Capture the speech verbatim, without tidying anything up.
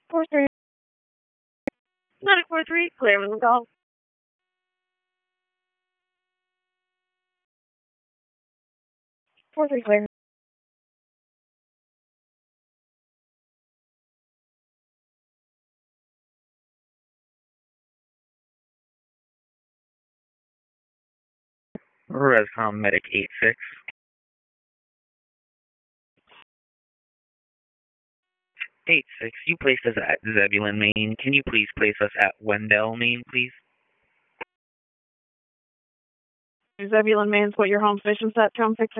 four three. nine four three, clear with the call. four three clear. Rescom Medic eight six. eight six, you placed us at Zebulon, Maine. Can you please place us at Wendell, Maine, please? Zebulon, Maine's what your home station set, come fix